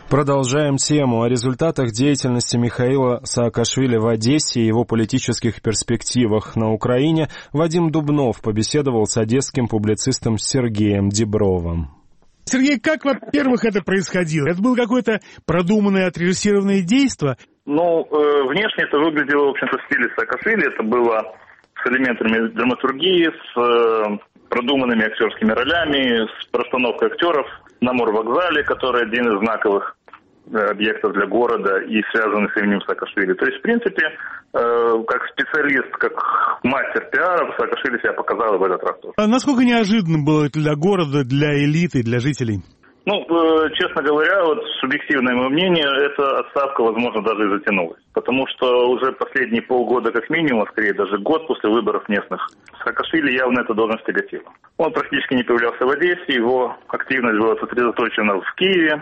Продолжаем тему о результатах деятельности Михаила Саакашвили в Одессе и его политических перспективах на Украине. Вадим Дубнов побеседовал с одесским публицистом Сергеем Дибровым. Сергей, как, во-первых, это происходило? Это было какое-то продуманное, отрежиссированное действие? Внешне это выглядело, в общем-то, в стиле Саакашвили. Это было с элементами драматургии, с продуманными актерскими ролями, с постановкой актеров на морвокзале, который один из знаковых объектов для города и связанный с именем Саакашвили. То есть, в принципе, как специалист, как мастер пиара, Саакашвили себя показал в этот раз тоже. А насколько неожиданно было это для города, для элиты, для жителей? Честно говоря, субъективное мое мнение, эта отставка, возможно, даже и затянулась. Потому что уже последние полгода, как минимум, а скорее даже год после выборов местных, Саакашвили явно эта должность тяготила. Он практически не появлялся в Одессе, его активность была сосредоточена в Киеве.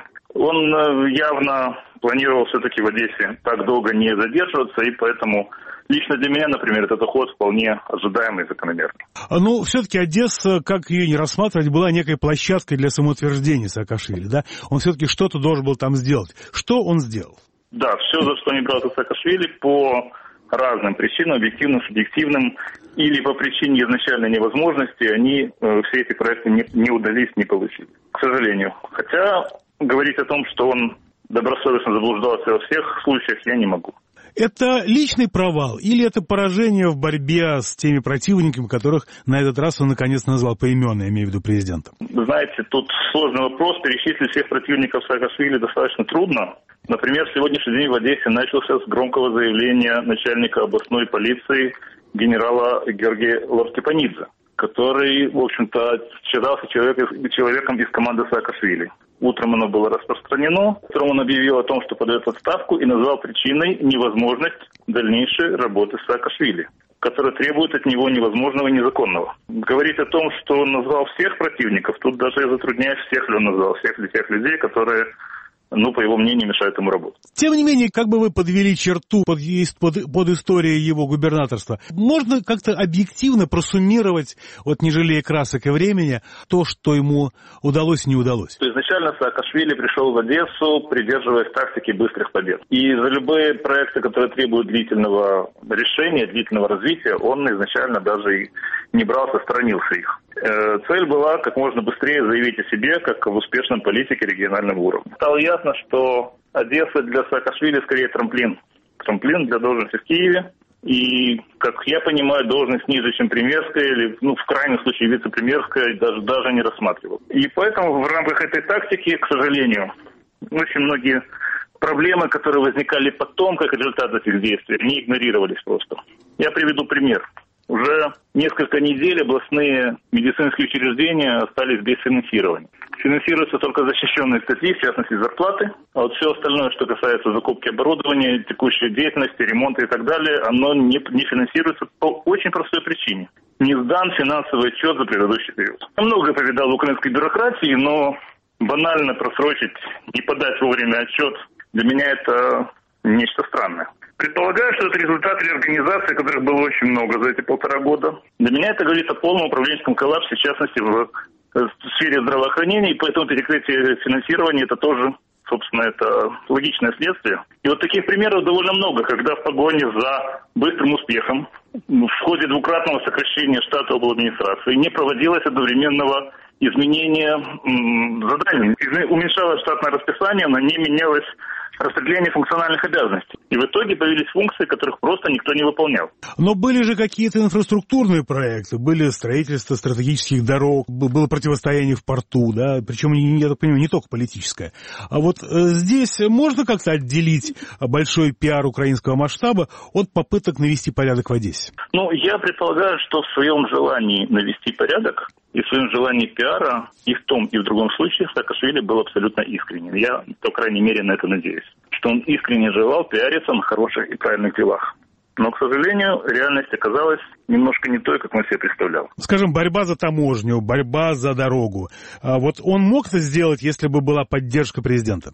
Он явно планировал все-таки в Одессе так долго не задерживаться, и поэтому лично для меня, например, этот уход вполне ожидаемый и закономерный. Все-таки Одесса, как ее не рассматривать, была некой площадкой для самоутверждения Саакашвили, да? Он все-таки что-то должен был там сделать. Что он сделал? Да, все, за что не брался Саакашвили, по разным причинам, объективным, субъективным, или по причине изначальной невозможности, все эти проекты не удались, не получились, к сожалению. Хотя говорить о том, что он добросовестно заблуждался во всех случаях, я не могу. Это личный провал или это поражение в борьбе с теми противниками, которых на этот раз он наконец назвал поименно, я имею в виду президента? Знаете, тут сложный вопрос. Перечислить всех противников Саакашвили достаточно трудно. Например, сегодняшний день в Одессе начался с громкого заявления начальника областной полиции генерала Георгия Лавкипанидзе, который, в общем-то, считался человеком из команды Саакашвили. Утром оно было распространено. Утром он объявил о том, что подает отставку, и назвал причиной невозможность дальнейшей работы Саакашвили, которая требует от него невозможного и незаконного. Говорить о том, что он назвал всех противников, тут даже я затрудняюсь, всех ли он назвал, всех ли тех людей, которые, по его мнению, мешают ему работать. Тем не менее, как бы вы подвели черту под историей его губернаторства, можно как-то объективно просуммировать, не жалея красок и времени, то, что ему удалось и не удалось? Изначально Саакашвили пришел в Одессу, придерживаясь тактики быстрых побед. И за любые проекты, которые требуют длительного решения, длительного развития, он изначально даже и не брался, сторонился их. Цель была как можно быстрее заявить о себе, как об успешном политике регионального уровня. Стало ясно, что Одесса для Саакашвили скорее трамплин. Трамплин для должности в Киеве. И, как я понимаю, должность ниже, чем премьерская, или, в крайнем случае, вице-премьерская, даже не рассматривал. И поэтому в рамках этой тактики, к сожалению, очень многие проблемы, которые возникали потом, как результат этих действий, не игнорировались просто. Я приведу пример. Уже несколько недель областные медицинские учреждения остались без финансирования. Финансируются только защищенные статьи, в частности зарплаты. А все остальное, что касается закупки оборудования, текущей деятельности, ремонта и так далее, оно не финансируется по очень простой причине. Не сдан финансовый отчет за предыдущий период. Я много повидал в украинской бюрократии, но банально просрочить, не подать вовремя отчет, для меня это нечто странное. Предполагаю, что это результат реорганизации, которых было очень много за эти 1,5 года. Для меня это говорит о полном управленческом коллапсе, в частности, в сфере здравоохранения, и поэтому перекрытие финансирования – это тоже, собственно, это логичное следствие. И таких примеров довольно много, когда в погоне за быстрым успехом в ходе двукратного сокращения штата обладминистрации не проводилось одновременного изменения заданий. Уменьшалось штатное расписание, но не менялось распределение функциональных обязанностей. И в итоге появились функции, которых просто никто не выполнял. Но были же какие-то инфраструктурные проекты, были строительство стратегических дорог, было противостояние в порту, да, причем, я так понимаю, не только политическое. А здесь можно как-то отделить большой пиар украинского масштаба от попыток навести порядок в Одессе? Я предполагаю, что в своем желании навести порядок и в своем желании пиара и в том, и в другом случае Саакашвили был абсолютно искренен. Я, по крайней мере, на это надеюсь. Что он искренне желал пиариться на хороших и правильных делах. Но, к сожалению, реальность оказалась немножко не той, как мы себе представляли. Скажем, борьба за таможню, борьба за дорогу. Он мог это сделать, если бы была поддержка президента?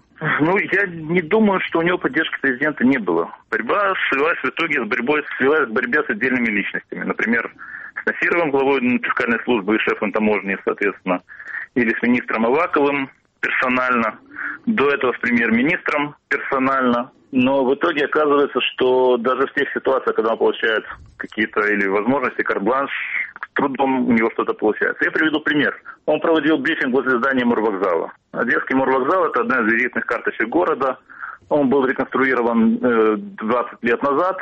Я не думаю, что у него поддержки президента не было. Борьба слилась в итоге к борьбе с отдельными личностями. Например, с Насировым, главой фискальной службы и шефом таможни, соответственно, или с министром Аваковым, персонально, до этого с премьер-министром персонально. Но в итоге оказывается, что даже в тех ситуациях, когда он получает какие-то или возможности, карт-бланш, с трудом у него что-то получается. Я приведу пример. Он проводил брифинг возле здания морвокзала. Одесский морвокзал – это одна из визитных карточек города. Он был реконструирован 20 лет назад.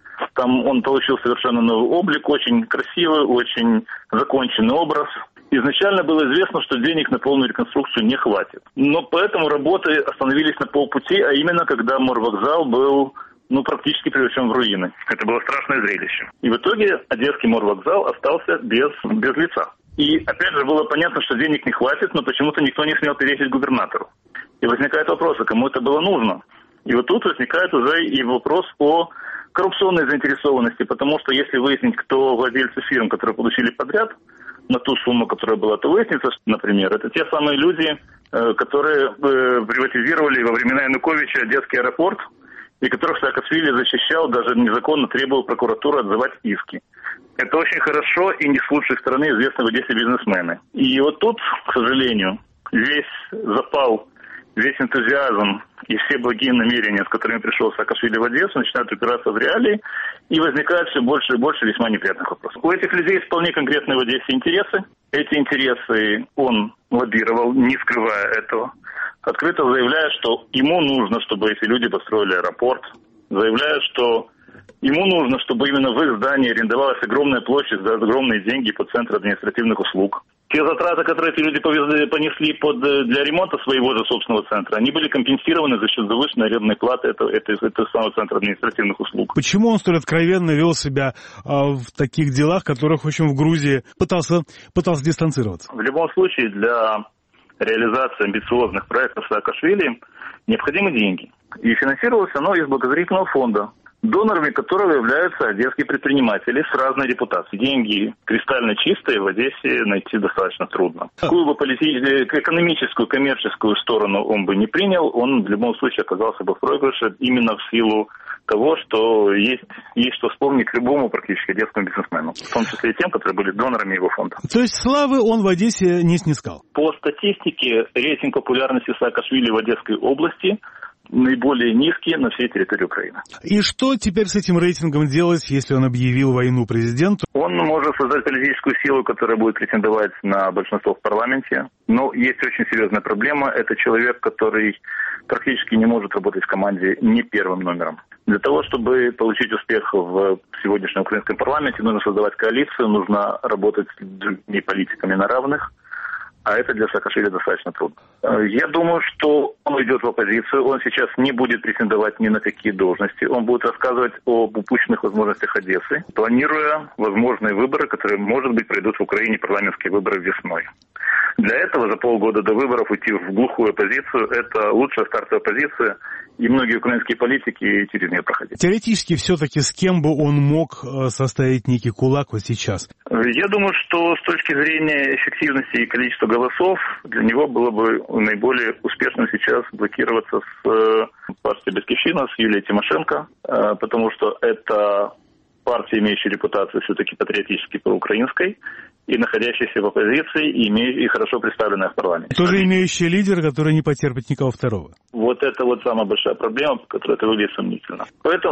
Там он получил совершенно новый облик, очень красивый, очень законченный образ. Изначально было известно, что денег на полную реконструкцию не хватит. Но поэтому работы остановились на полпути, а именно когда морвокзал был практически превращен в руины. Это было страшное зрелище. И в итоге Одесский морвокзал остался без лица. И опять же было понятно, что денег не хватит, но почему-то никто не смел перечить губернатору. И возникает вопрос, а кому это было нужно? И вот тут возникает уже и вопрос о коррупционной заинтересованности, потому что если выяснить, кто владельцы фирм, которые получили подряд на ту сумму, которая была, то выяснится, что, например, это те самые люди, которые приватизировали во времена Януковича Одесский аэропорт, и которых Саакашвили защищал, даже незаконно требовал прокуратуру отзывать иски. Это очень хорошо и не с лучшей стороны известны в Одессе бизнесмены. И вот тут, к сожалению, весь запал, весь энтузиазм и все благие намерения, с которыми пришел Саакашвили в Одессу, начинают упираться в реалии, и возникает все больше и больше весьма неприятных вопросов. У этих людей есть вполне конкретные в Одессе интересы. Эти интересы он лоббировал, не скрывая этого. Открыто заявляя, что ему нужно, чтобы эти люди построили аэропорт. Заявляя, что ему нужно, чтобы именно в их здании арендовалась огромная площадь за огромные деньги под центр административных услуг. Те затраты, которые эти люди понесли для ремонта своего же собственного центра, они были компенсированы за счет завышенной арендной платы этого самого центра административных услуг. Почему он столь откровенно вел себя в таких делах, которых, в общем, в Грузии пытался дистанцироваться? В любом случае, для реализации амбициозных проектов Саакашвили необходимы деньги. И финансировалось оно из благотворительного фонда, донорами которого являются одесские предприниматели с разной репутацией. Деньги кристально чистые в Одессе найти достаточно трудно. Какую бы экономическую, коммерческую сторону он бы не принял, он в любом случае оказался бы в проигрыше именно в силу того, что есть что вспомнить любому практически одесскому бизнесмену, в том числе и тем, которые были донорами его фонда. То есть славы он в Одессе не снискал? По статистике, рейтинг популярности Саакашвили в Одесской области наиболее низкие на всей территории Украины. И что теперь с этим рейтингом делать, если он объявил войну президенту? Он может создать политическую силу, которая будет претендовать на большинство в парламенте. Но есть очень серьезная проблема. Это человек, который практически не может работать в команде не первым номером. Для того, чтобы получить успех в сегодняшнем украинском парламенте, нужно создавать коалицию, нужно работать с другими политиками на равных. А это для Саакашвили достаточно трудно. Я думаю, что он уйдет в оппозицию. Он сейчас не будет претендовать ни на какие должности. Он будет рассказывать об упущенных возможностях Одессы, планируя возможные выборы, которые, может быть, пройдут в Украине, парламентские выборы весной. Для этого за полгода до выборов уйти в глухую оппозицию – это лучшая стартовая позиция, и многие украинские политики через нее проходили. Теоретически все-таки с кем бы он мог составить некий кулак вот сейчас? Я думаю, что с точки зрения эффективности и количества голосов, для него было бы наиболее успешным сейчас блокироваться с партией «Батьківщина», с Юлией Тимошенко, потому что это партия, имеющая репутацию все-таки патриотически проукраинской, и находящаяся в оппозиции, и хорошо представленная в парламенте. Тоже имеющий лидер, который не потерпит никого второго. Вот это вот самая большая проблема, которая это выглядит сомнительно.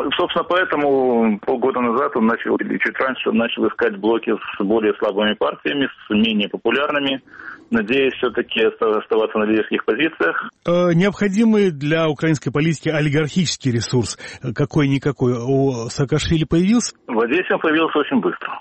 Поэтому полгода назад он начал, или чуть раньше, он начал искать блоки с более слабыми партиями, с менее популярными, надеясь все-таки оставаться на лидерских позициях. Необходимый для украинской политики олигархический ресурс, какой-никакой, у Саакашвили появился? В Одессе он появился очень быстро.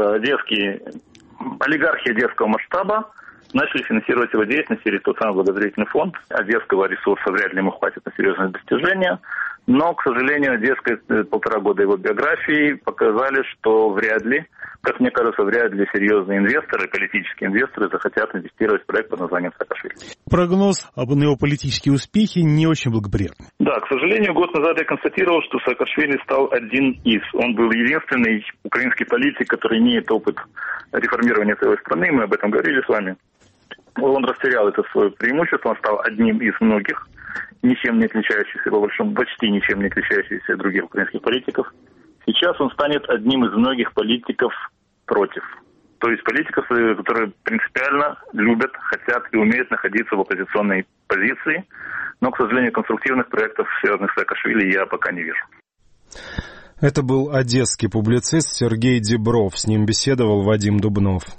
Олигархи одесского масштаба начали финансировать его деятельность через тот самый благотворительный фонд. Одесского ресурса вряд ли ему хватит на серьезные достижения. Но, к сожалению, одесская 1,5 года его биографии показали, что вряд ли, как мне кажется, вряд ли серьезные инвесторы, политические инвесторы захотят инвестировать в проект под названием Саакашвили. Прогноз на его политические успехи не очень благоприятный. Да, к сожалению, год назад я констатировал, что Саакашвили стал один из. Он был единственный украинский политик, который имеет опыт реформирования своей страны. Мы об этом говорили с вами. Он растерял это свое преимущество, он стал одним из многих, ничем не отличающихся, по большому, почти ничем не отличающихся от других украинских политиков. Сейчас он станет одним из многих политиков против То есть политиков, которые принципиально любят, хотят и умеют находиться в оппозиционной позиции. Но, к сожалению, конструктивных проектов, связанных с Саакашвили, я пока не вижу. Это был одесский публицист Сергей Дибров. С ним беседовал Вадим Дубнов.